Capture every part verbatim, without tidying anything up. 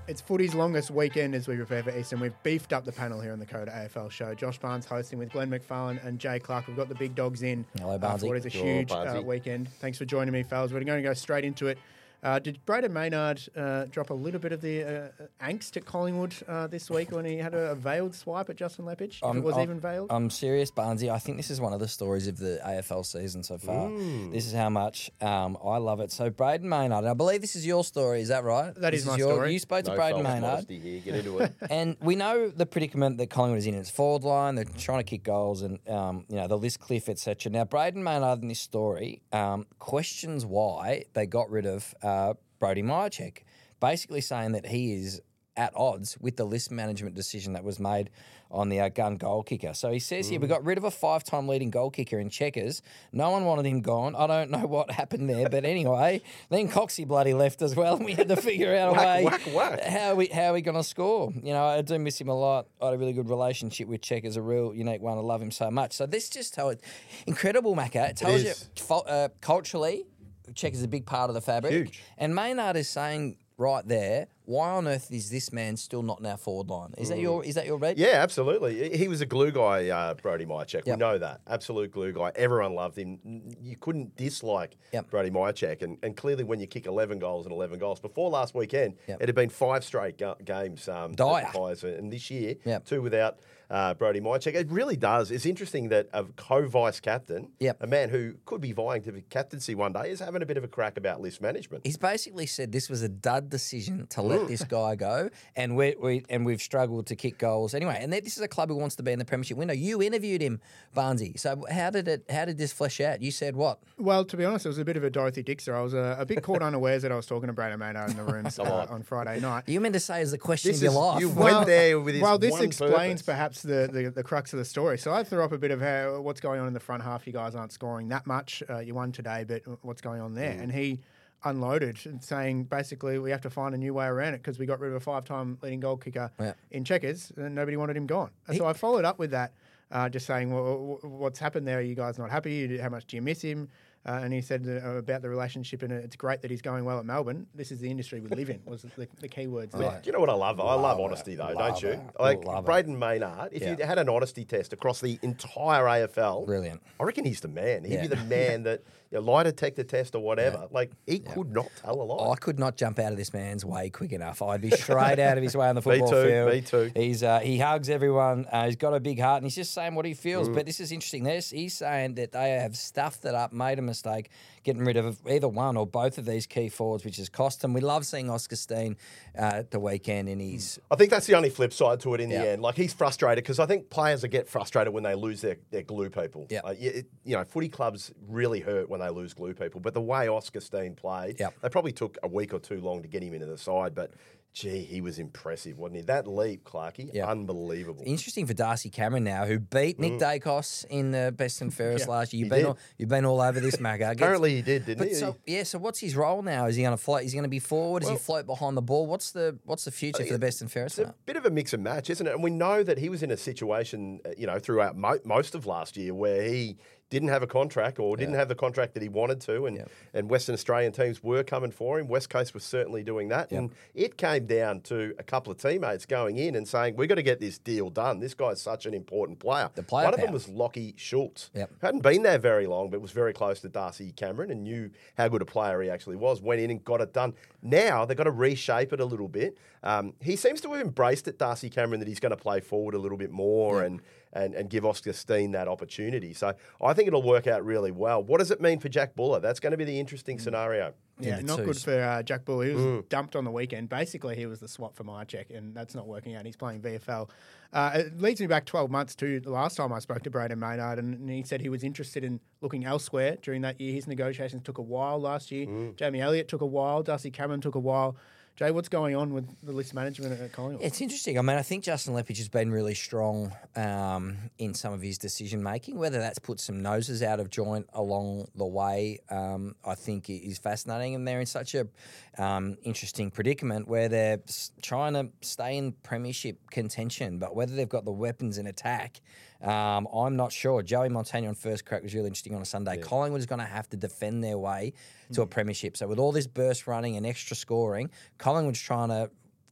It's footy's longest weekend as we prepare for Eastern. We've beefed up the panel here on the Code A F L show. Josh Barnes hosting with Glenn McFarlane and Jay Clark. We've got the big dogs in. Hello, uh, for what is a Sure, huge uh, Barnesy. weekend. Thanks for joining me, fellas. We're going to go straight into it. Uh, did Braden Maynard uh, drop a little bit of the uh, angst at Collingwood uh, this week when he had a, a veiled swipe at Justin Leppich? If I'm- it was I'm- even veiled? I'm serious, Barnesy. I think this is one of the stories of the A F L season so far. This is how much um, I love it. So, Braden Maynard, and I believe this is your story, is that right? That This is my your, story. You spoke to No Braden false Maynard. modesty here. Get into it. And we know the predicament that Collingwood is in. It's forward line, they're trying to kick goals, and um, you know the list cliff, et cetera. Now, Braden Maynard in this story um, questions why they got rid of uh, Brody Myercheck, basically saying that he is at odds with the list management decision that was made on the uh, gun goal kicker. So he says here, we got rid of a five-time leading goal kicker in Checkers. No one wanted him gone. I don't know what happened there, but anyway, then Coxie bloody left as well, and we had to figure out a Whack, way whack, whack. how we how we going to score. You know, I do miss him a lot. I had a really good relationship with Checkers, a real unique one. I love him so much. So this just tells incredible, Macca. It tells you is. fo- uh, culturally, Checkers is a big part of the fabric. Huge. And Maynard is saying right there, why on earth is this man still not in our forward line? Is that your is that your read? Yeah, absolutely. He was a glue guy, uh, Brody Myercheck. We Yep. know that. Absolute glue guy. Everyone loved him. You couldn't dislike Yep. Brody Myercheck. And, and clearly when you kick eleven goals and eleven goals, before last weekend, Yep. it had been five straight go- games. Um, at the Dire. Pies, and this year, Yep. two without uh, Brody Myercheck. It really does. It's interesting that a co-vice captain, Yep. a man who could be vying to the captaincy one day, is having a bit of a crack about list management. He's basically said this was a dud decision to let this guy go, and we, we and we've struggled to kick goals anyway. And this is a club who wants to be in the premiership window. You interviewed him, Barnesy. So how did it? How did this flesh out? You said what? Well, to be honest, it was a bit of a Dorothy Dixer. I was uh, a bit caught unawares that I was talking to Braden Maynard in the rooms uh, on Friday night. You meant to say is the question This of your is- life. you went there with his well, this one explains purpose. perhaps the, the, the crux of the story. So I threw up a bit of how, what's going on in the front half. You guys aren't scoring that much. Uh, you won today, but what's going on there? And he unloaded, saying basically we have to find a new way around it because we got rid of a five-time leading goal kicker Yeah. in Checkers and nobody wanted him gone. And so I followed up with that, uh, just saying, well, what's happened there? Are you guys not happy? How much do you miss him? Uh, and he said uh, about the relationship, and it's great that he's going well at Melbourne. This is the industry we live in, was the, the key words there. Do you know what I love? I love Love honesty, it. though, Love don't you? it. Like Love it. Braden Maynard, if Yeah. you had an honesty test across the entire A F L, Brilliant. I reckon he's the man. He'd Yeah. be the man that you know, lie detector test or whatever. Like he could not tell a lie. I could not jump out of this man's way quick enough. I'd be straight out of his way on the Me football too, field. me too. He's uh, he hugs everyone. Uh, he's got a big heart, and he's just saying what he Mm. feels. But this is interesting. This he's saying that they have stuffed it up, made a mistake, getting rid of either one or both of these key forwards, which has cost him. We love seeing Oscar Steen uh, at the weekend, and he's I think that's the only flip side to it in Yeah. the end. Like he's frustrated because I think players will get frustrated when they lose their, their glue people. Yeah. Like, you, it- you know, footy clubs really hurt when they lose glue people. But the way Oscar Steen played, Yep. they probably took a week or two long to get him into the side. But gee, he was impressive, wasn't he? That leap, Clarkey, Yeah. unbelievable. interesting for Darcy Cameron now, who beat Nick Dacos in the best and fairest Yeah, last year. You've he been did. all, you've been all over this, Magga. Apparently he did, didn't But he? so yeah, so what's his role now? Is he going to float? Is he going to be forward? Does he Well- float behind the ball? What's the what's the future for the best and fairest? It's a now? bit of a mix and match, isn't it? And we know that he was in a situation, uh, you know, throughout mo- most of last year where he didn't have a contract or didn't have the contract that he wanted to, and, Yep. and Western Australian teams were coming for him. West Coast was certainly doing that. And it came down to a couple of teammates going in and saying, we've got to get this deal done. This guy's such an important player. The player One of them power. was Lockie Schultz. Yep. Hadn't been there very long, but was very close to Darcy Cameron and knew how good a player he actually was. Went in and got it done. Now they've got to reshape it a little bit. Um, he seems to have embraced it, Darcy Cameron, that he's going to play forward a little bit more and, and and give Oscar Steen that opportunity. So I think it'll work out really well. What does it mean for Jack Buller? That's going to be the interesting scenario. Yeah, the not good twos. for uh, Jack Bull. He was dumped on the weekend. Basically, he was the swap for Myercheck, and that's not working out. He's playing V F L. Uh, it leads me back twelve months to the last time I spoke to Braden Maynard, and, and he said he was interested in looking elsewhere during that year. His negotiations took a while last year. Jamie Elliott took a while. Darcy Cameron took a while. Jay, what's going on with the list management at Collingwood? It's interesting. I mean, I think Justin Leppich has been really strong um, in some of his decision making. Whether that's put some noses out of joint along the way, um, I think is fascinating. And they're in such a um, interesting predicament where they're s- trying to stay in premiership contention, but whether they've got the weapons in attack, um, I'm not sure. Joey Montagna on first crack was really interesting on a Sunday. Collingwood is going to have to defend their way to a premiership. So with all this burst running and extra scoring, Collingwood's trying to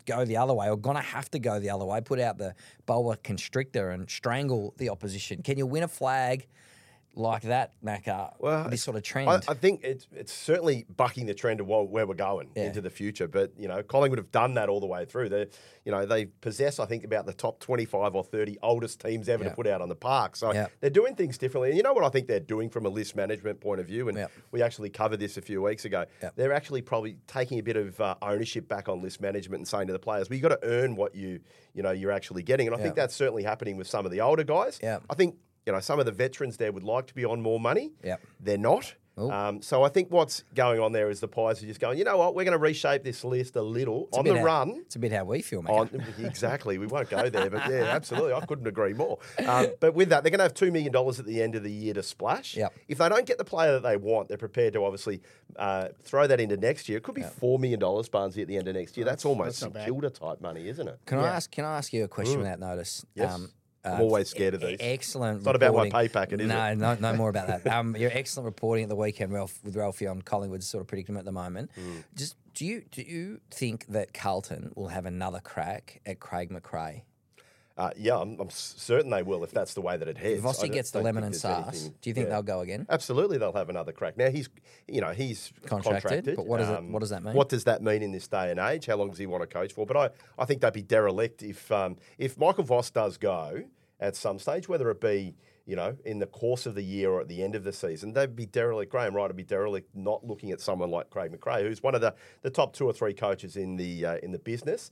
go the other way or going to have to go the other way, put out the boa constrictor and strangle the opposition? Can you win a flag like that, Macca, Well, this sort of trend? I, I think it's it's certainly bucking the trend of where where we're going Yeah. into the future. But you know, Collingwood have done that all the way through. They, you know, they possess I think about the top twenty-five or thirty oldest teams ever Yeah. to put out on the park. So Yeah. they're doing things differently. And you know what I think they're doing from a list management point of view. And Yeah. we actually covered this a few weeks ago. Yeah. They're actually probably taking a bit of uh, ownership back on list management and saying to the players, "Well, you got to earn what you you know you're actually getting." And I think Yeah. that's certainly happening with some of the older guys. Yeah. I think. You know, some of the veterans there would like to be on more money. Yep. They're not. Ooh. Um, so I think what's going on there is the Pies are just going, you know what, we're going to reshape this list a little It's a on bit the how- run. It's a bit how we feel, Macca. On, exactly. We won't go there, but yeah, absolutely. I couldn't agree more. Um, but with that, they're going to have two million dollars at the end of the year to splash. Yep. If they don't get the player that they want, they're prepared to obviously uh, throw that into next year. It could be four million dollars, Barnesy, at the end of next year. That's, That's- almost that's not bad. St Kilda type money, isn't it? Can I Yeah. ask? Can I ask you a question without notice? Yes. Um, I'm always scared of e- these. Excellent. It's not about my reporting. pay packet, is no, it? No, no more about that. Um, your excellent reporting at the weekend, Ralph, with Ralphie on Collingwood's sort of predicament at the moment. Hmm. Just do you do you think that Carlton will have another crack at Craig McRae? Uh, yeah, I'm, I'm s- certain they will if that's the way that it heads. If I Vossi don't- gets the don't lemon think and there's sauce, anything- do you think yeah. they'll go again? Absolutely, they'll have another crack. Now he's, you know, he's Contracted, contracted. but what does it- what does that mean? What does that mean in this day and age? How long does he want to coach for? But I, I think they'd be derelict if, um, if Michael Voss does go at some stage, whether it be, you know, in the course of the year or at the end of the season, they'd be derelict. Graham Wright would be derelict not looking at someone like Craig McRae, who's one of the, the top two or three coaches in the uh, in the business.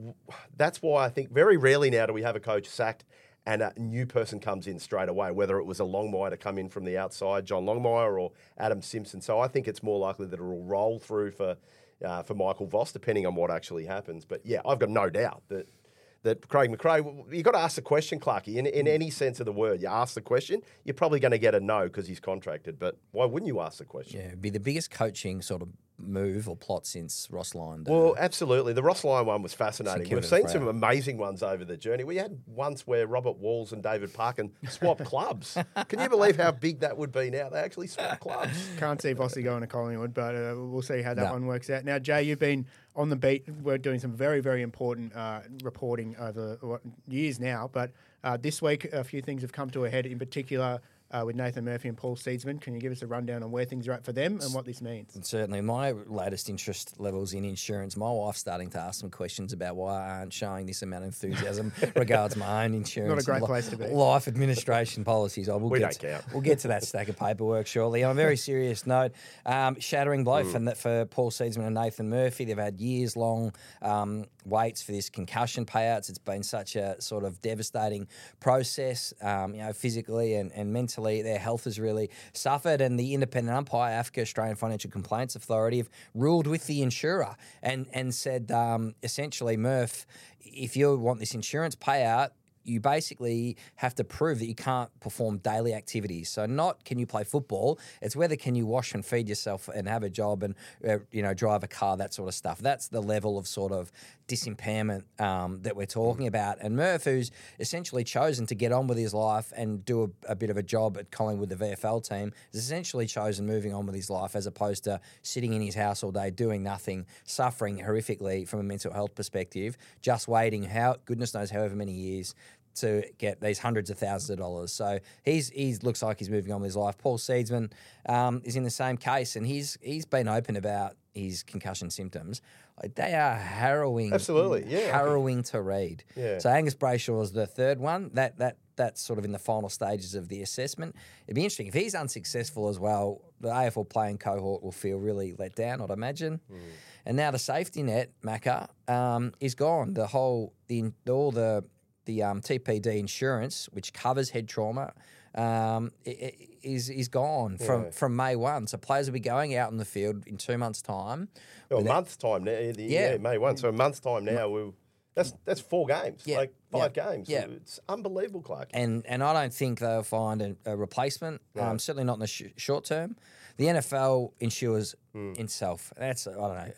That's why I think very rarely now do we have a coach sacked and a new person comes in straight away, whether it was a Longmire to come in from the outside, John Longmire, or Adam Simpson. So I think it's more likely that it will roll through for uh, for Michael Voss, depending on what actually happens. But yeah, I've got no doubt that that Craig McRae, you've got to ask the question, Clarkey, in, in any sense of the word. You ask the question, you're probably going to get a no because he's contracted. But why wouldn't you ask the question? Yeah, it'd be the biggest coaching sort of move or plot since Ross Lyon. uh, Well, absolutely. The Ross Lyon one was fascinating. St We've Kilda seen some Freo. amazing ones over the journey. We had once where Robert Walls and David Parkin swapped clubs. Can you believe how big that would be now? They actually swapped clubs. Can't see Vossi going to Collingwood, but uh, we'll see how that No. one works out. Now, Jay, you've been on the beat. We're doing some very, very important uh, reporting over what, years now, but uh, this week a few things have come to a head, in particular uh, with Nathan Murphy and Paul Seedsman. Can you give us a rundown on where things are at for them and what this means? And certainly, my latest interest levels in insurance, my wife's starting to ask some questions about why I aren't showing this amount of enthusiasm regards my own insurance. Not a great li- place to be. Life administration policies. I will We get don't count. We'll get to that stack of paperwork shortly. On a very serious note, um, shattering blow Mm. for, that for Paul Seedsman and Nathan Murphy. They've had years long um, waits for this concussion payouts. It's been such a sort of devastating process, um, you know, physically and, and mentally. Their health has really suffered, and the independent umpire, A F C A, Australian Financial Complaints Authority, have ruled with the insurer and and said um, essentially, Murph, if you want this insurance payout, you basically have to prove that you can't perform daily activities. So not can you play football, it's whether can you wash and feed yourself and have a job and uh, you know drive a car, that sort of stuff. That's the level of sort of disimpairment um, that we're talking about. And Murph, who's essentially chosen to get on with his life and do a, a bit of a job at Collingwood, the V F L team, has essentially chosen moving on with his life as opposed to sitting in his house all day doing nothing, suffering horrifically from a mental health perspective, just waiting how goodness knows however many years to get these hundreds of thousands of dollars. So he's he's looks like he's moving on with his life. Paul Seedsman um, is in the same case, and he's he's been open about his concussion symptoms. Like, they are harrowing, Absolutely, yeah. harrowing to read. Yeah. So Angus Brayshaw is the third one. That that that's sort of in the final stages of the assessment. It'd be interesting if he's unsuccessful as well. The A F L playing cohort will feel really let down, I'd imagine. Mm. And now the safety net, Macca, um, is gone. The whole the all the The um, T P D insurance, which covers head trauma, um, i- i- is is gone from, Yeah. from May first. So players will be going out in the field in two months' time. Oh, a without- month's time now. The, Yeah. yeah. May first. So a month's time now, we'll, that's that's four games, Yeah, like five yeah, games. yeah. It's unbelievable, Clark. And and I don't think they'll find a, a replacement. Um, certainly not in the sh- short term. The N F L insures Hmm. itself. That's I don't know a,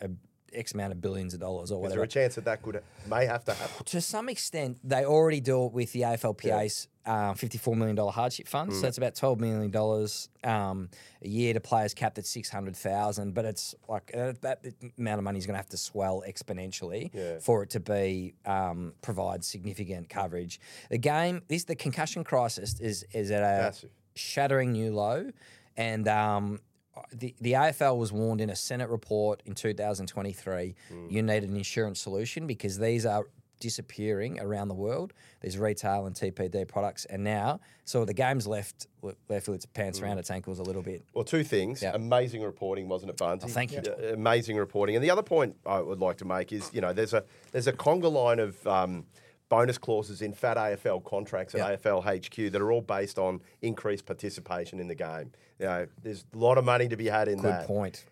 X amount of billions of dollars or Is whatever. there a chance that that could may have to happen? To some extent, they already do it with the A F L P A's um, fifty-four million dollars hardship fund. So that's about twelve million dollars um, a year to players capped at six hundred thousand. But it's like uh, that amount of money is going to have to swell exponentially Yeah. for it to be um, provide significant coverage. The game, this the concussion crisis is is at a Massive. shattering new low, and um, the the A F L was warned in a Senate report in two thousand twenty-three. Mm. You need an insurance solution because these are disappearing around the world. These retail and T P D products, and now so the game's left left with its pants Mm. around its ankles a little bit. Well, two things. Yeah. Amazing reporting, wasn't it, Barnes? Oh, thank you. Yeah, amazing reporting. And the other point I would like to make is, you know, there's a there's a conga line of um, bonus clauses in fat A F L contracts at Yeah. A F L H Q that are all based on increased participation in the game. You know, there's a lot of money to be had in Good that. point.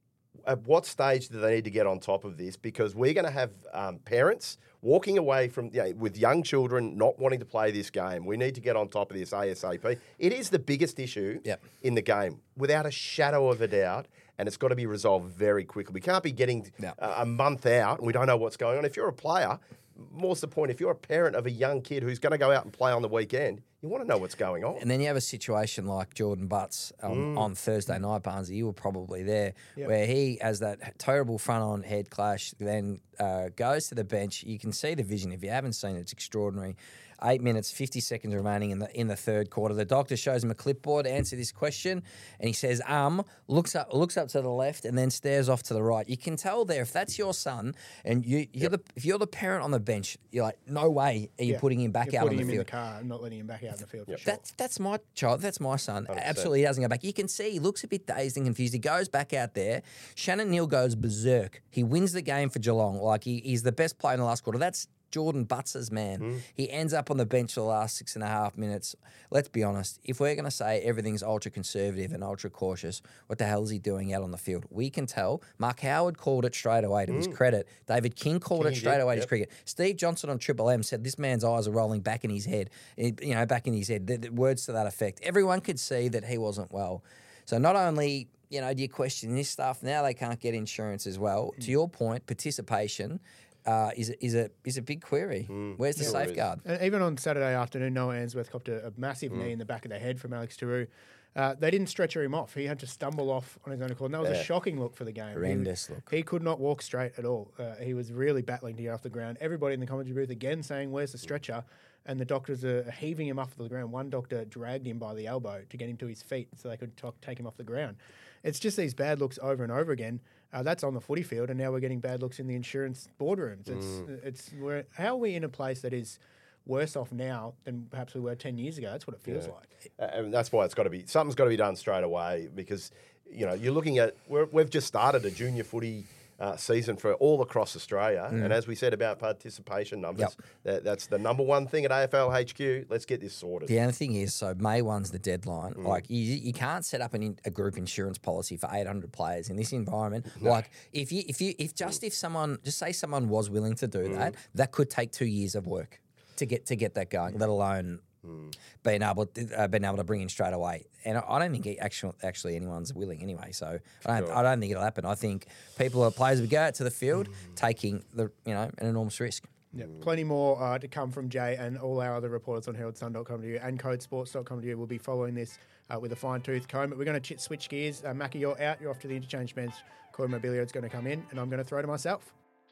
At what stage do they need to get on top of this? Because we're going to have um, parents walking away from you know, with young children not wanting to play this game. We need to get on top of this ASAP. It is the biggest issue Yep. in the game, without a shadow of a doubt, and it's got to be resolved very quickly. We can't be getting Yep. a, a month out and we don't know what's going on. If you're a player, more's the point, if you're a parent of a young kid who's going to go out and play on the weekend, you want to know what's going on. And then you have a situation like Jordan Butts um, Mm. on Thursday night, Barnesy, you were probably there, Yep. where he has that terrible front-on head clash, then uh, goes to the bench. You can see the vision. If you haven't seen it, it's extraordinary. Eight minutes, fifty seconds remaining in the in the third quarter. The doctor shows him a clipboard to answer this question, and he says, um, looks up looks up to the left and then stares off to the right. You can tell there, if that's your son, and you, you're the if you're the parent on the bench, you're like, no way are you Yeah. putting him back You're out on putting the him field. in the car and not letting him back out in the field for sure. That's that's my child. That's my son. one hundred percent. Absolutely doesn't go back. You can see he looks a bit dazed and confused. He goes back out there. Shannon Neal goes berserk. He wins the game for Geelong. Like he, he's the best player in the last quarter. That's Jordan Butts' man. Hmm. He ends up on the bench for the last six and a half minutes. Let's be honest. If we're going to say everything's ultra conservative and ultra cautious, what the hell is he doing out on the field? We can tell. Mark Howard called it straight away to his credit. David King called it Hmm. King straight did, away to his yep. cricket. Steve Johnson on Triple M said this man's eyes are rolling back in his head. It- you know, back in his head. The, the words to that effect. Everyone could see that he wasn't well. So not only, you know, do you question this stuff, now they can't get insurance as well. To your point, participation uh, is, a- is, a, is a big query. Where's the Sure is. safeguard? And even on Saturday afternoon, Noah Answorth copped a, a massive knee in the back of the head from Alex Tarou. Uh, they didn't stretcher him off. He had to stumble off on his own accord. And that was Yeah. a shocking look for the game. Horrendous he, look. He could not walk straight at all. Uh, he was really battling to get off the ground. Everybody in the commentary booth again saying, "Where's the stretcher?" And the doctors are heaving him off the ground. One doctor dragged him by the elbow to get him to his feet so they could talk, take him off the ground. It's just these bad looks over and over again. Uh, that's on the footy field, and now we're getting bad looks in the insurance boardrooms. It's, it's we're, how are we in a place that is worse off now than perhaps we were ten years ago? That's what it feels Yeah. like. Uh, and that's why it's got to be something's got to be done straight away because you know you're looking at we're, we've just started a junior footy uh, season for all across Australia, and as we said about participation numbers, Yep. that, that's the number one thing at A F L H Q. Let's get this sorted. The only thing is, so May one's the deadline. Like you, you can't set up an in, a group insurance policy for eight hundred players in this environment. Like if you, if you, if just if someone, just say someone was willing to do that, that could take two years of work to get to get that going. Let alone being able to, uh, being able to bring in straight away. And I, I don't think actually actually anyone's willing anyway. So I don't, Sure. I don't think it'll happen. I think people are players will go out to the field taking the you know an enormous risk. Yeah, plenty more uh, to come from Jay and all our other reporters on herald sun dot com dot a u and code sports dot com dot a u. We'll be following this uh, with a fine-tooth comb. But we're going to ch- switch gears. Uh, Mackie, you're out. You're off to the interchange bench. Corey Mobilio's going to come in, and I'm going to throw to myself.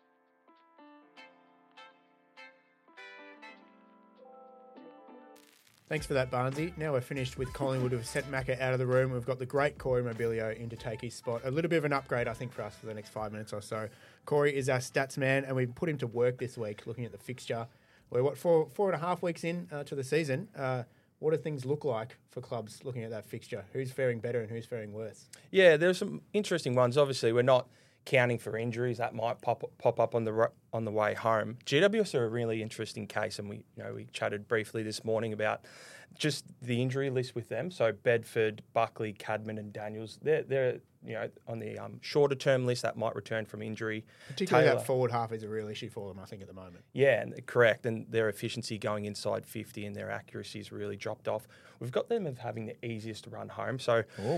Thanks for that, Barnesy. Now we're finished with Collingwood, who've sent Macca out of the room. We've got the great Corey Mobilio in to take his spot. A little bit of an upgrade, I think, for us for the next five minutes or so. Corey is our stats man, and we put him to work this week looking at the fixture. We're, what, four, four and a half weeks in uh, to the season. Uh, what do things look like for clubs looking at that fixture? Who's faring better and who's faring worse? Yeah, there's some interesting ones. Obviously, we're not counting for injuries that might pop pop up on the ro- on the way home. G W S are a really interesting case, and we you know we chatted briefly this morning about just the injury list with them. So Bedford, Buckley, Cadman, and Daniels, they're they're you know on the um, shorter term list that might return from injury. Particularly Taylor- that forward half is a real issue for them, I think, at the moment. Yeah, and correct. And their efficiency going inside fifty and their accuracy has really dropped off. We've got them of having the easiest run home. So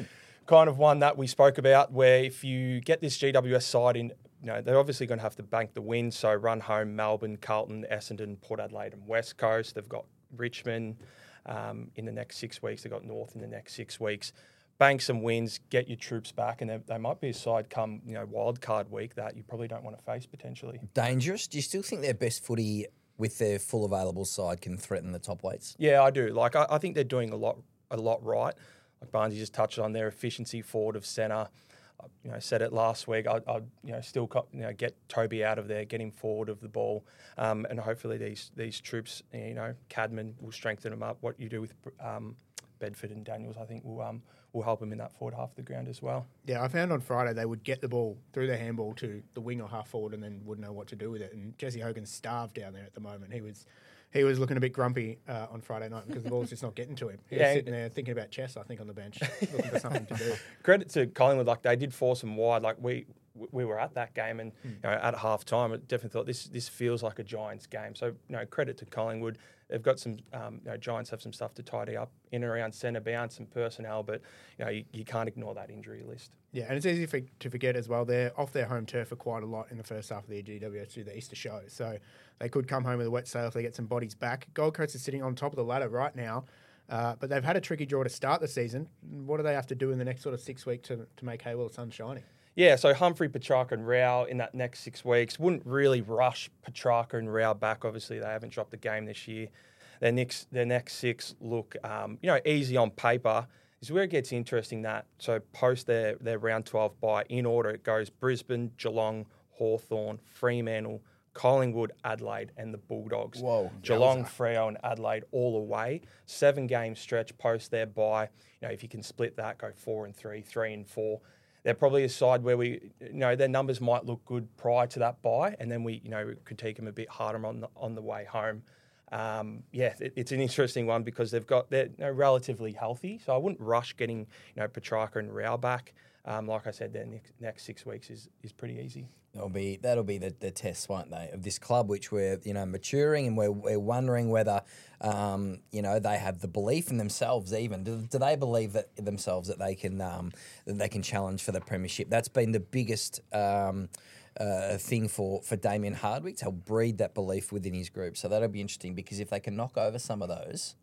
kind of one that we spoke about, where if you get this G W S side in, you know, they're obviously going to have to bank the win. So run home Melbourne, Carlton, Essendon, Port Adelaide, and West Coast. They've got Richmond um, in the next six weeks. They've got North in the next six weeks. Bank some wins, get your troops back, and they, they might be a side come, you know, wild card week that you probably don't want to face potentially. Dangerous. Do you still think their best footy with their full available side can threaten the top weights? Yeah, I do. Like I, I think they're doing a lot, a lot right. Like Barnesy just touched on their efficiency forward of centre. I, you know, said it last week. I, I you know, still co- you know, get Toby out of there, get him forward of the ball, um, and hopefully these these troops, you know, Cadman will strengthen them up. What you do with um, Bedford and Daniels, I think will um will help them in that forward half of the ground as well. Yeah, I found on Friday they would get the ball through their handball to the wing or half forward and then wouldn't know what to do with it. And Jesse Hogan's starved down there at the moment. He was he was looking a bit grumpy uh, on Friday night because the ball's just not getting to him. He Yeah, was sitting there thinking about chess, I think, on the bench, looking for something to do. Credit to Collingwood, like they did force them wide. Like we we were at that game, and Hmm. you know, at half time, I definitely thought this this feels like a Giants game. So you know, credit to Collingwood. They've got some, um, you know, Giants have some stuff to tidy up in and around centre bounce, some personnel, but you know, you, you can't ignore that injury list. Yeah, and it's easy for, to forget as well. They're off their home turf for quite a lot in the first half of the G W S through the Easter show. So they could come home with a wet sail if they get some bodies back. Gold Coast is sitting on top of the ladder right now, uh, but they've had a tricky draw to start the season. What do they have to do in the next sort of six weeks to, to make hay while the sun's shining? Yeah, so Humphrey, Petrarca and Rao in that next six weeks. Wouldn't really rush Petrarca and Rao back. Obviously, they haven't dropped a game this year. Their next, their next six look, um, you know, easy on paper. Is where it gets interesting. That so post their their round twelve bye in order, it goes Brisbane, Geelong, Hawthorn, Fremantle, Collingwood, Adelaide, and the Bulldogs. Whoa. Geelong, Freo, and Adelaide all away. Seven game stretch post their bye. You know, if you can split that, go four and three, three and four. They're probably a side where we, you know, their numbers might look good prior to that bye, and then we, you know, critique them a bit harder on the on the way home. Um, yeah, it, it's an interesting one because they've got they're you know, relatively healthy, so I wouldn't rush getting, you know, Petrarca and Rao back. Um, like I said, their next, next six weeks is is pretty easy. That'll be that'll be the, the test, won't they, of this club, which we're you know maturing, and we're we're wondering whether um, you know they have the belief in themselves. Even do, do they believe that themselves that they can um, that they can challenge for the premiership? That's been the biggest um, uh, thing for for Damien Hardwick to breed that belief within his group. So that'll be interesting because if they can knock over some of those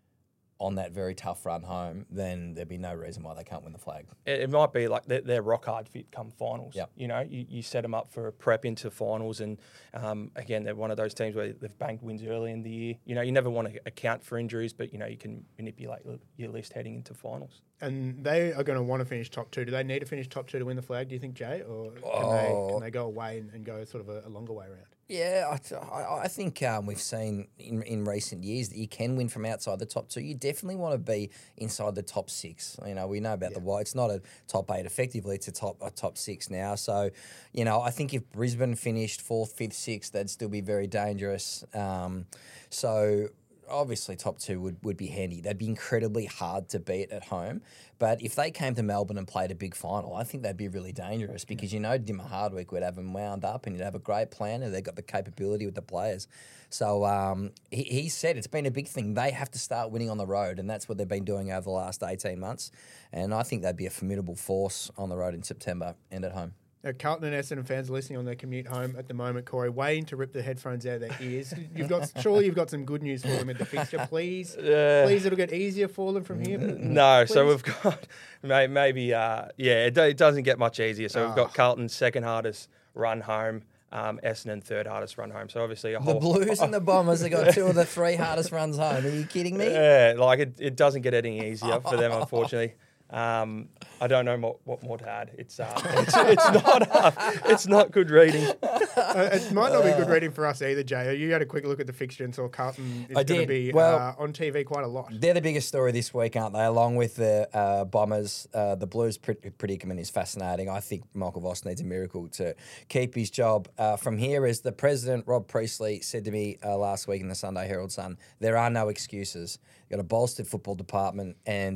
on that very tough run home, then there'd be no reason why they can't win the flag. It, it might be like they're, they're rock hard fit come finals. Yep. You know, you, you set them up for a prep into finals, and um, again, they're one of those teams where they've banked wins early in the year. You know, you never want to account for injuries, but you know you can manipulate your list heading into finals. And they are going to want to finish top two. Do they need to finish top two to win the flag, do you think, Jay? Or can, Oh. they, can they go away and, and go sort of a, a longer way around? Yeah, I, I, I think um, we've seen in, in recent years that you can win from outside the top two. You definitely want to be inside the top six. You know, we know about Yeah. the why. It's not a top eight effectively. It's a top a top six now. So, you know, I think if Brisbane finished fourth, fifth, sixth, that'd still be very dangerous. Um, so. Obviously, top two would, would be handy. They'd be incredibly hard to beat at home. But if they came to Melbourne and played a big final, I think they'd be really dangerous because, you know, Dimmer Hardwick would have them wound up and you'd have a great plan and they've got the capability with the players. So um, he, he said it's been a big thing. They have to start winning on the road, and that's what they've been doing over the last eighteen months. And I think they'd be a formidable force on the road in September and at home. Now, Carlton and Essendon fans listening on their commute home at the moment, Corey, waiting to rip the headphones out of their ears. You've got surely you've got some good news for them in the fixture. Please, Uh, please, it'll get easier for them from here. No, so Please. we've got may- maybe uh, yeah, it, do, it doesn't get much easier. So we've Ah. got Carlton's second hardest run home, um, Essendon third hardest run home. So obviously a The whole Blues and the Bombers have got two of the three hardest runs home. Are you kidding me? Yeah, like it, it doesn't get any easier for them, unfortunately. Um, I don't know more, what more to add. It's uh, it's, it's not uh, it's not good reading. Uh, it might not be good reading for us either, Jay. You had a quick look at the fixture and saw Carlton is I going to did. be Well- uh, on T V quite a lot. They're the biggest story this week, aren't they? Along with the uh, Bombers, uh, the Blues pre- predicament is fascinating. I think Michael Voss needs a miracle to keep his job. Uh, from here, as the president, Rob Priestley, said to me uh, last week in the Sunday Herald Sun, there are no excuses. You've got a bolstered football department, and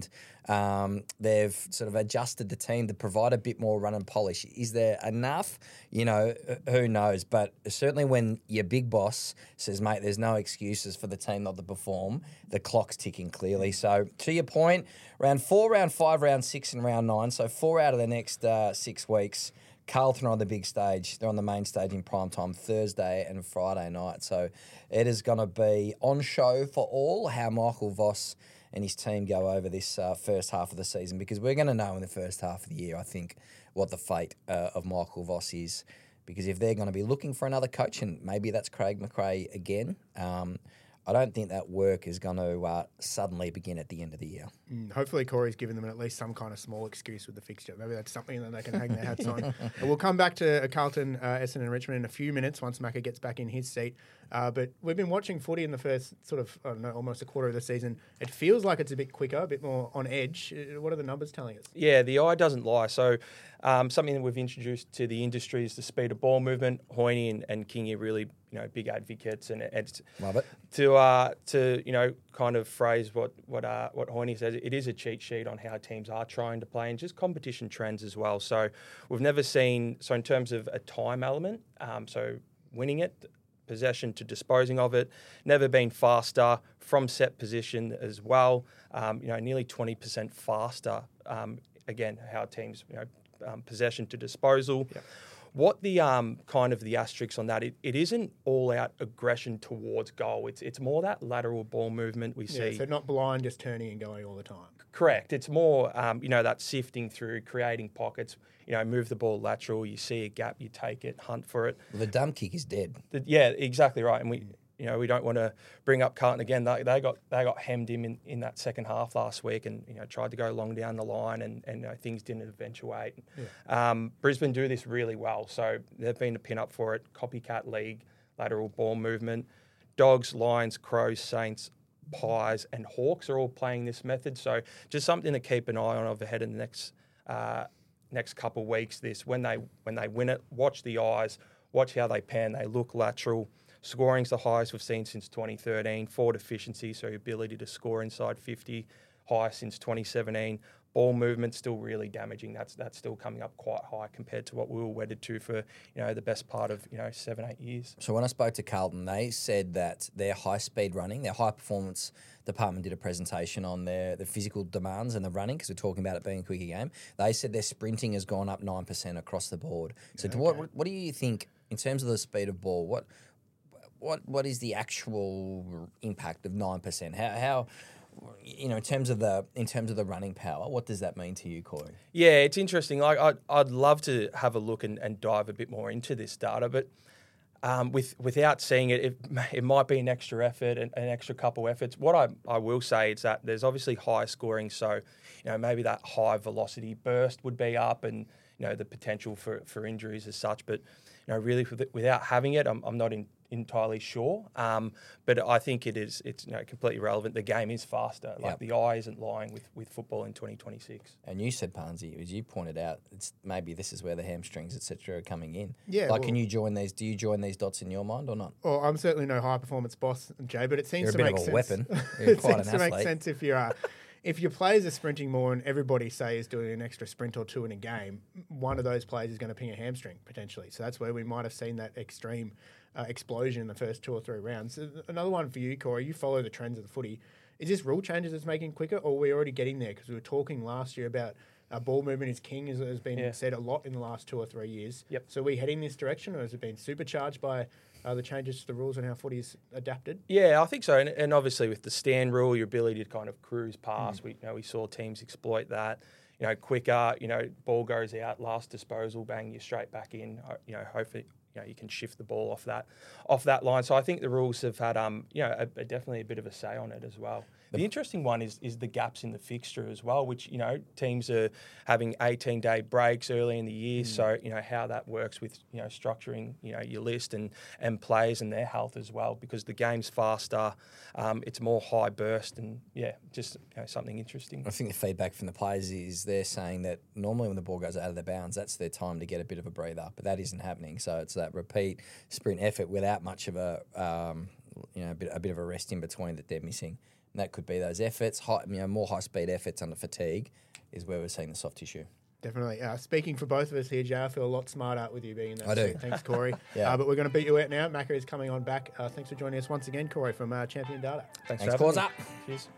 Um, they've sort of adjusted the team to provide a bit more run and polish. Is there enough? You know, who knows? But certainly when your big boss says, mate, there's no excuses for the team not to perform, the clock's ticking clearly. So to your point, round four, round five, round six and round nine, so four out of the next uh, six weeks, Carlton are on the big stage. They're on the main stage in prime time Thursday and Friday night. So it is going to be on show for all how Michael Voss and his team go over this uh, first half of the season, because we're going to know in the first half of the year, I think, what the fate uh, of Michael Voss is. Because if they're going to be looking for another coach, and maybe that's Craig McRae again, um, I don't think that work is going to uh, suddenly begin at the end of the year. Mm, hopefully Corey's given them at least some kind of small excuse with the fixture. Maybe that's something that they can hang their hats on. And we'll come back to Carlton, uh, Essendon and Richmond in a few minutes once Macca gets back in his seat. Uh, but we've been watching footy in the first sort of, I don't know, almost a quarter of the season. It feels like it's a bit quicker, a bit more on edge. Uh, What are the numbers telling us? Yeah, the eye doesn't lie. So um, something that we've introduced to the industry is the speed of ball movement. Hoyne and, and King are really, you know, big advocates, and it's Love it. to uh, to you know kind of phrase what what uh, what Hoyne says. It is a cheat sheet on how teams are trying to play, and just competition trends as well. So we've never seen so in terms of a time element. Um, so winning it, possession to disposing of it, never been faster from set position as well. Um, you know, nearly twenty percent faster. Um, again, how teams, you know, um, possession to disposal. Yep. What the um, kind of the asterisks on that, it, it isn't all out aggression towards goal. It's it's more that lateral ball movement we Yeah, see. so not blind, just turning and going all the time. Correct. It's more, um, you know, that sifting through, creating pockets, you know, move the ball lateral, you see a gap, you take it, hunt for it. Well, the dumb kick is dead. The, yeah, exactly right. And we, you know, we don't want to bring up Carlton again. They, they got they got hemmed in, in in that second half last week, and you know tried to go long down the line, and and you know, things didn't eventuate. Yeah. Um, Brisbane do this really well, so they've been a pin up for it. Copycat league, lateral ball movement. Dogs, Lions, Crows, Saints, Pies, and Hawks are all playing this method. So just something to keep an eye on over ahead in the next uh, next couple of weeks. This when they when they win it, watch the eyes, watch how they pan. They look lateral. Scoring's the highest we've seen since twenty thirteen. Forward efficiency, so ability to score inside fifty, highest since twenty seventeen. Ball movement still really damaging. That's that's still coming up quite high compared to what we were wedded to for you know the best part of you know seven eight years. So when I spoke to Carlton, they said that their high speed running, their high performance department did a presentation on their the physical demands and the running, because we're talking about it being a quicker game. They said their sprinting has gone up nine percent across the board. So Okay. what what do you think in terms of the speed of ball? What what what is the actual impact of nine percent? How how you know in terms of the in terms of the running power, what does that mean to you, Corey? Yeah, it's interesting. Like I'd, I'd love to have a look and, and dive a bit more into this data, but um, with without seeing it, it, it might be an extra effort and an extra couple efforts. What I, I will say is that there's obviously high scoring, so you know maybe that high velocity burst would be up, and you know the potential for, for injuries as such. But you know really without having it, I'm, I'm not in. entirely sure, um, but I think it is. It's you know completely relevant. The game is faster. Like Yep. the eye isn't lying with, with football in twenty twenty-six. And you said, Pansy, as you pointed out, it's maybe this is where the hamstrings, et cetera, are coming in. Yeah, Like, well- can you join these? Do you join these dots in your mind or not? Well, I'm certainly no high performance boss, Jay, but it seems You're a to bit make of a sense. weapon. You're it quite seems an to make athlete. sense if you're. Uh, If your players are sprinting more and everybody, say, is doing an extra sprint or two in a game, one of those players is going to ping a hamstring potentially. So that's where we might have seen that extreme uh, explosion in the first two or three rounds. Uh, Another one for you, Corey. You follow the trends of the footy. Is this rule changes that's making it quicker, or are we already getting there? Because we were talking last year about uh, ball movement is king, as has been Yeah. said a lot in the last two or three years. Yep. So are we heading this direction, or has it been supercharged by uh, the changes to the rules and how footy's adapted? Yeah, I think so. And, and obviously with the stand rule, your ability to kind of cruise past, we you know we saw teams exploit that. You know, quicker. You know, ball goes out, last disposal, bang, you're straight back in. Uh, You know, hopefully. You know, you can shift the ball off that, off that line. So I think the rules have had, um, you know, a, a definitely a bit of a say on it as well. The interesting one is is the gaps in the fixture as well, which you know teams are having eighteen day breaks early in the year. Mm. So you know how that works with you know structuring you know your list and and players and their health as well, because the game's faster, um, it's more high burst, and yeah, just you know, something interesting. I think the feedback from the players is they're saying that normally when the ball goes out of their bounds, that's their time to get a bit of a breather, but that isn't happening. So it's that repeat sprint effort without much of a, um, you know, a bit, a bit of a rest in between that they're missing. And that could be those efforts, high, you know, more high-speed efforts under fatigue is where we're seeing the soft tissue. Definitely. Uh, speaking for both of us here, Jay, I feel a lot smarter with you being in that I do. seat. Thanks, Corey. Yeah. uh, but we're going to beat you out now. Macca is coming on back. Uh, thanks for joining us once again, Corey, from uh, Champion Data. Thanks, Thanks, for having Cause me. up. Cheers.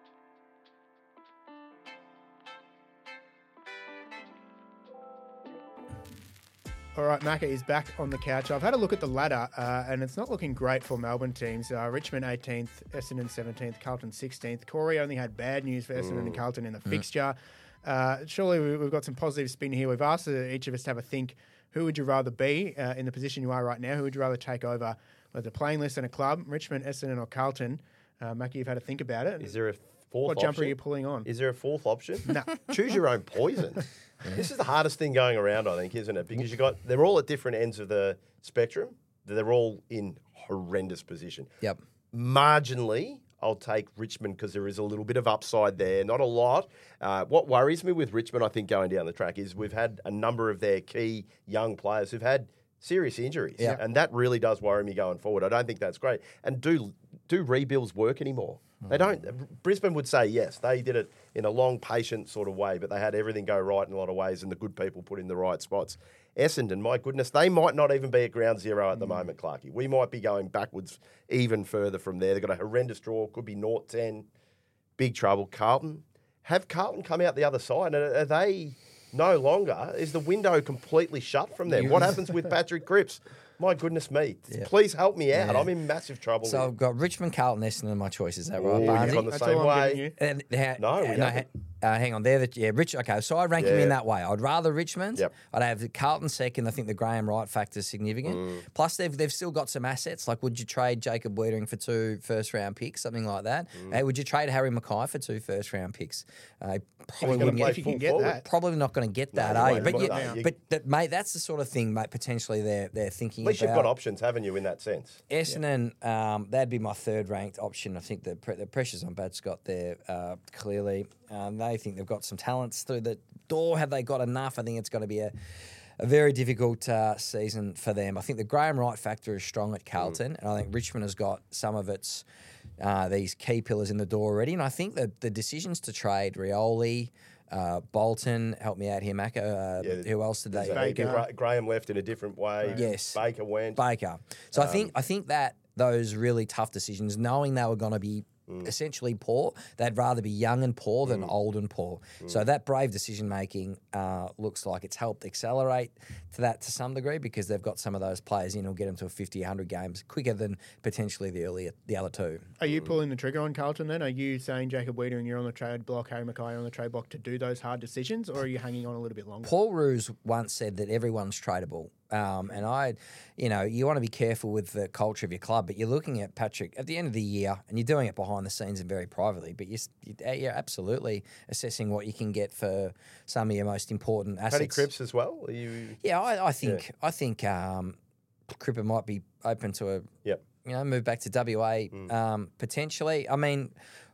All right, Macca is back on the couch. I've had a look at the ladder, uh, and it's not looking great for Melbourne teams. Uh, Richmond eighteenth, Essendon seventeenth, Carlton sixteenth. Corey only had bad news for Essendon and Carlton in the fixture. Uh, surely we- we've got some positive spin here. We've asked uh, each of us to have a think. Who would you rather be uh, in the position you are right now? Who would you rather take over, whether playing list and a club, Richmond, Essendon, or Carlton? Uh, Macca, you've had a think about it. Is there a fourth What option? jumper are you pulling on? Is there a fourth option? No. Choose your own poison. This is the hardest thing going around, I think, isn't it? Because you got they're all at different ends of the spectrum. They're all in horrendous position. Yep. Marginally, I'll take Richmond because there is a little bit of upside there. Not a lot. Uh, what worries me with Richmond, I think, going down the track is we've had a number of their key young players who've had serious injuries. Yeah. And that really does worry me going forward. I don't think that's great. And do do rebuilds work anymore? They don't. Brisbane would say yes. They did it in a long, patient sort of way, but they had everything go right in a lot of ways and the good people put in the right spots. Essendon, my goodness, they might not even be at ground zero at the moment, Clarkie. We might be going backwards even further from there. They've got a horrendous draw, could be zero ten. Big trouble. Carlton, have Carlton come out the other side? And are they no longer? Is the window completely shut from them? What happens with Patrick Cripps? My goodness me. Yeah. Please help me out. Yeah. I'm in massive trouble. So here. I've got Richmond, Carlton, Essendon in my choice. Is that right, Oh, Barnesy? you've gone the That's same all I'm way. giving you. And ha- No, we uh, haven't. ha- uh, hang on, there. Yeah, Rich. Okay, so I rank him Yeah. in that way. I'd rather Richmond. Yep. I'd have Carlton second. I think the Graham Wright factor is significant. Mm. Plus, they've they've still got some assets. Like, would you trade Jacob Wiedering for two first round picks, something like that? Mm. Hey, would you trade Harry Mackay for two first round picks? Uh, gonna probably wouldn't play get. If you can full get forward. that. Probably not going to get that, you are you? won't. But, Well, you, no, you- but that, mate, that's the sort of thing, mate. Potentially, they're they're thinking At least about. you've got options, haven't you, in that sense? Essendon, um, that'd be my third ranked option. I think the, pre- the pressure's on Bad Scott there, uh, clearly. Um, they think they've got some talents through the door. Have they got enough? I think it's going to be a, a very difficult uh, season for them. I think the Graham Wright factor is strong at Carlton, and I think Richmond has got some of its uh, these key pillars in the door already. And I think that the decisions to trade Rioli, uh, Bolton, help me out here, Macca. Uh, Yeah, who else did they? Exactly. Baker. Gra- Graham left in a different way. Yes. Baker went. Baker. So I Um, think I think that those really tough decisions, knowing they were going to be Mm. essentially poor, they'd rather be young and poor than old and poor. Mm. So that brave decision making uh, looks like it's helped accelerate to that to some degree because they've got some of those players in who'll get them to a fifty, one hundred games quicker than potentially the earlier the other two. Are you pulling the trigger on Carlton then? Are you saying Jacob Wiedering, you're on the trade block, Harry Mackay on the trade block to do those hard decisions, or are you hanging on a little bit longer? Paul Roos once said that everyone's tradable. Um, and I, you know, you want to be careful with the culture of your club, but you're looking at Patrick at the end of the year and you're doing it behind the scenes and very privately, but you're, you're absolutely assessing what you can get for some of your most important assets. Paddy Cripps as well. Are you? Yeah, I, I think, I think um, Cripper might be open to a, Yep. you know, move back to W A Mm. um, potentially. I mean,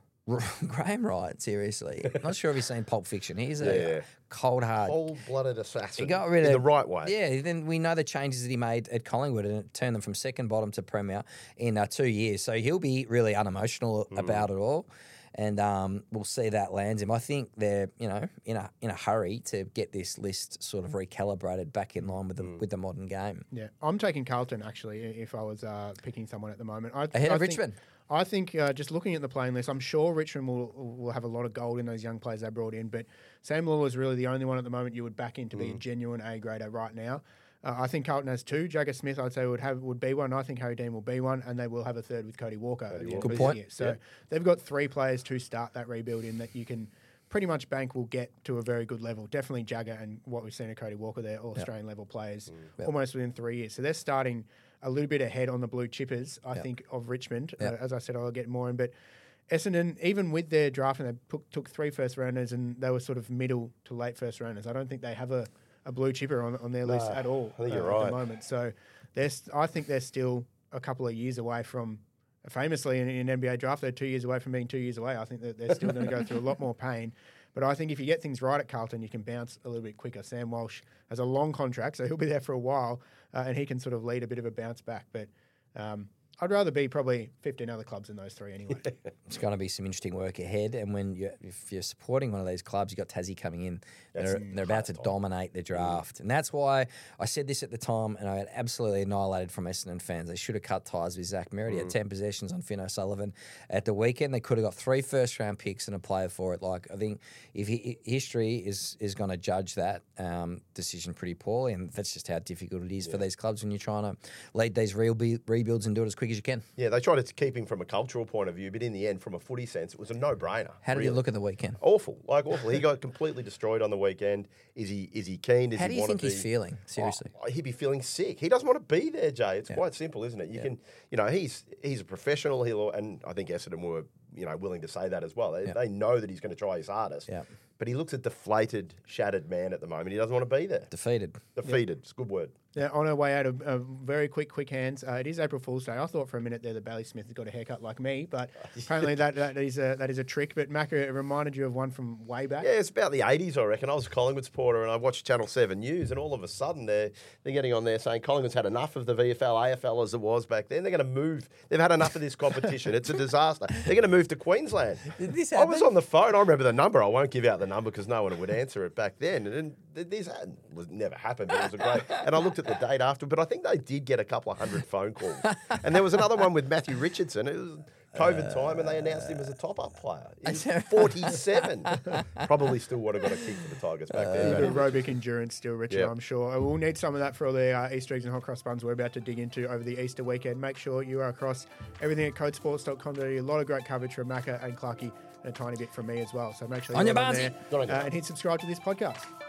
Graham Wright, seriously. I'm not sure if you've seen Pulp Fiction. He's a Yeah. cold, hard Cold-blooded assassin. he got rid in of the right way. Yeah, then we know the changes that he made at Collingwood and it turned them from second bottom to Premier in uh, two years. So he'll be really unemotional Mm. about it all, and um, we'll see that lands him. I think they're you know in a in a hurry to get this list sort of recalibrated back in line with the Mm. with the modern game. Yeah, I'm taking Carlton actually. i- If I was uh, picking someone at the moment, I, Ahead I of think- Richmond. I think uh, just looking at the playing list, I'm sure Richmond will will have a lot of gold in those young players they brought in. But Sam Law is really the only one at the moment you would back in to be a genuine A grader right now. Uh, I think Carlton has two. Jagger Smith, I'd say, would have would be one. I think Harry Dean will be one, and they will have a third with Cody Walker. at the end of Good this point. year. So Yeah. they've got three players to start that rebuild in that you can pretty much bank will get to a very good level. Definitely Jagger and what we've seen of Cody Walker, they're all Australian level players Yep. almost within three years. So they're starting a little bit ahead on the blue chippers, I Yep. think, of Richmond. Yep. Uh, as I said, I'll get more in. But Essendon, even with their drafting, they took, took three first rounders and they were sort of middle to late first rounders. I don't think they have a, a blue chipper on, on their list No, at all I think you're uh, at right. the moment. So they're, st- I think they're still a couple of years away from, famously in, in N B A draft, they're two years away from being two years away. I think that they're still going to go through a lot more pain. But I think if you get things right at Carlton, you can bounce a little bit quicker. Sam Walsh has a long contract, so he'll be there for a while, uh, and he can sort of lead a bit of a bounce back. But um, I'd rather be probably fifteen other clubs than those three anyway. It's going to be some interesting work ahead. And when you if you're supporting one of these clubs, you've got Tassie coming in. That's They're, they're about to time. dominate the draft. And that's why I said this at the time, and I got absolutely annihilated from Essendon fans. They should have cut ties with Zach Merritt. He had ten possessions on Finn O'Sullivan at the weekend. They could have got three first-round picks and a player for it. Like, I think if he, history is is going to judge that um, decision pretty poorly, and that's just how difficult it is yeah. for these clubs when you're trying to lead these real be- rebuilds and do it as quick as you can. Yeah, they tried to keep him from a cultural point of view, but in the end, from a footy sense, it was a no-brainer. How did really. he look at the weekend? Awful, like awful. He got completely destroyed on the weekend. Is he is he keen? Does How he do you want think to he's be? feeling? Seriously, Oh, he'd be feeling sick. He doesn't want to be there, Jay. It's Yeah. quite simple, isn't it? You Yeah. can, you know, he's he's a professional. He'll, and I think Essendon were, you know, willing to say that as well. They, Yeah. they know that he's going to try his hardest. Yeah. But he looks a deflated, shattered man at the moment. He doesn't want to be there. defeated. Defeated. It's a good word. Yeah, on our way out of uh, very quick, quick hands. Uh, it is April Fool's Day. I thought for a minute there that Bailey Smith has got a haircut like me, but apparently that, that is a that is a trick. But Macca, it reminded you of one from way back. Yeah, it's about the eighties, I reckon. I was a Collingwood supporter and I watched Channel seven News, and all of a sudden they're, they're getting on there saying Collingwood's had enough of the V F L, A F L as it was back then. They're going to move. They've had enough of this competition. It's a disaster. They're going to move to Queensland. Did this I was happen? on the phone. I remember the number. I won't give out the number because no one would answer it back then. And then this had, was never happened, but it was a great. And I looked at the date after, but I think they did get a couple of hundred phone calls. And there was another one with Matthew Richardson. It was COVID time, and they announced him as a top-up player. He was forty-seven. Probably still would have got a kick for the Tigers back then. Bit of aerobic endurance still, Richard, Yep. I'm sure. We'll need some of that for all the uh, Easter eggs and hot cross buns we're about to dig into over the Easter weekend. Make sure you are across everything at codesports dot com dot a u. A lot of great coverage from Macca and Clarkey and a tiny bit from me as well. So make sure On you're your on Barnsley. there uh, and hit subscribe to this podcast.